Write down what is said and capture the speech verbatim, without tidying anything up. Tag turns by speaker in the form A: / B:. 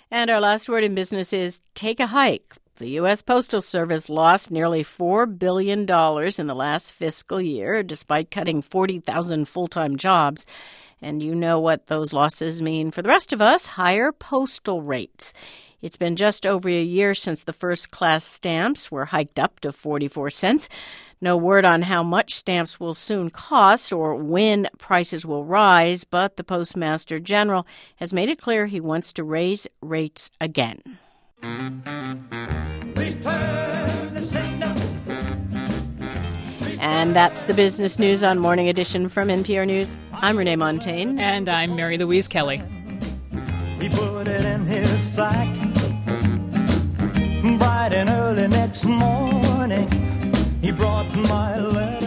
A: And our last word in business is take a hike. The U S. Postal Service lost nearly four billion dollars in the last fiscal year, despite cutting forty thousand full-time jobs. And you know what those losses mean for the rest of us, higher postal rates. It's been just over a year since the first-class stamps were hiked up to forty-four cents. No word on how much stamps will soon cost or when prices will rise, but the Postmaster General has made it clear he wants to raise rates again. And that's the business news on Morning Edition from N P R News. I'm Renee Montagne.
B: And I'm Mary Louise Kelly.
C: He put it in his sack. Bright and early next morning, he brought my letter.